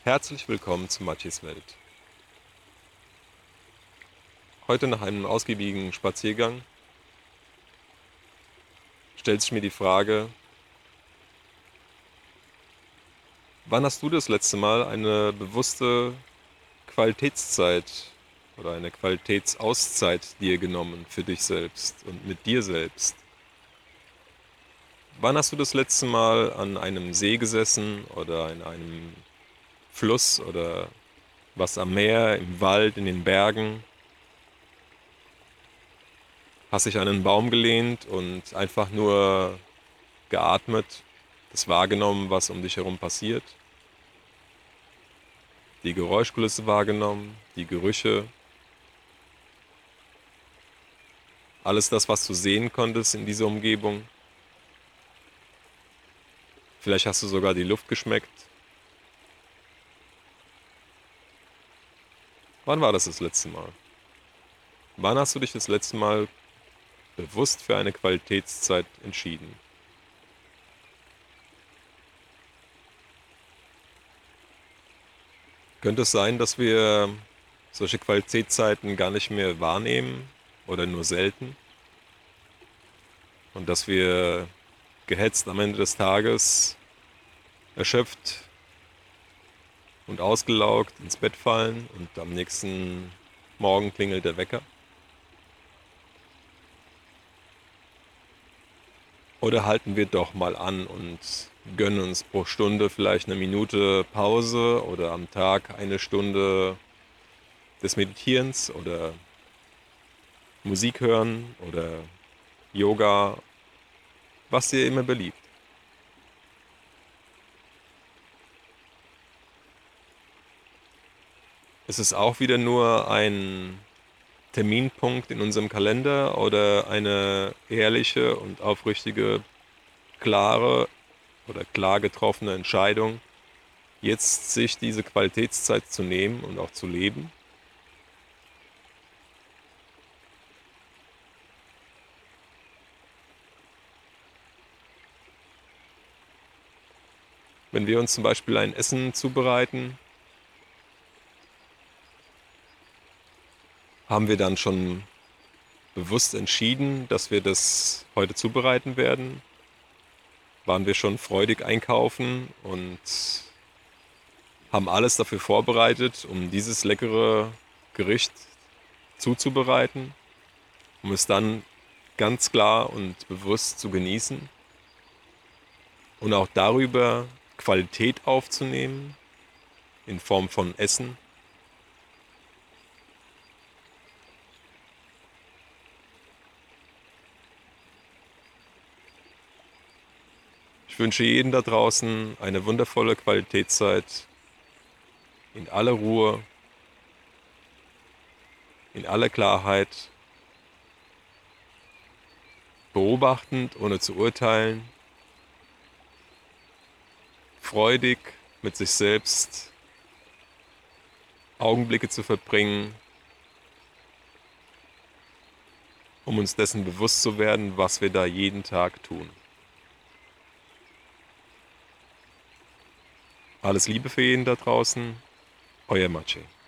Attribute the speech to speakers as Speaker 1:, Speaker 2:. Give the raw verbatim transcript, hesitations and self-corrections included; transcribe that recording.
Speaker 1: Herzlich willkommen zu Matjes Welt. Heute nach einem ausgiebigen Spaziergang stellt sich mir die Frage, wann hast du das letzte Mal eine bewusste Qualitätszeit oder eine Qualitätsauszeit dir genommen für dich selbst und mit dir selbst? Wann hast du das letzte Mal an einem See gesessen oder in einem Fluss oder was am Meer, im Wald, in den Bergen? Hast dich an einen Baum gelehnt und einfach nur geatmet, das wahrgenommen, was um dich herum passiert, die Geräuschkulisse wahrgenommen, die Gerüche, alles das, was du sehen konntest in dieser Umgebung. Vielleicht hast du sogar die Luft geschmeckt. Wann war das das letzte Mal? Wann hast du dich das letzte Mal bewusst für eine Qualitätszeit entschieden? Könnte es sein, dass wir solche Qualitätszeiten gar nicht mehr wahrnehmen oder nur selten und dass wir gehetzt am Ende des Tages erschöpft und ausgelaugt ins Bett fallen und am nächsten Morgen klingelt der Wecker? Oder halten wir doch mal an und gönnen uns pro Stunde vielleicht eine Minute Pause oder am Tag eine Stunde des Meditierens oder Musik hören oder Yoga, was dir immer beliebt. Ist es auch wieder nur ein Terminpunkt in unserem Kalender oder eine ehrliche und aufrichtige, klare oder klar getroffene Entscheidung, jetzt sich diese Qualitätszeit zu nehmen und auch zu leben? Wenn wir uns zum Beispiel ein Essen zubereiten, haben wir dann schon bewusst entschieden, dass wir das heute zubereiten werden? Waren wir schon freudig einkaufen und haben alles dafür vorbereitet, um dieses leckere Gericht zuzubereiten, um es dann ganz klar und bewusst zu genießen und auch darüber Qualität aufzunehmen in Form von Essen? Ich wünsche jedem da draußen eine wundervolle Qualitätszeit in aller Ruhe, in aller Klarheit, beobachtend, ohne zu urteilen, freudig mit sich selbst Augenblicke zu verbringen, um uns dessen bewusst zu werden, was wir da jeden Tag tun. Alles Liebe für jeden da draußen, euer Maciej.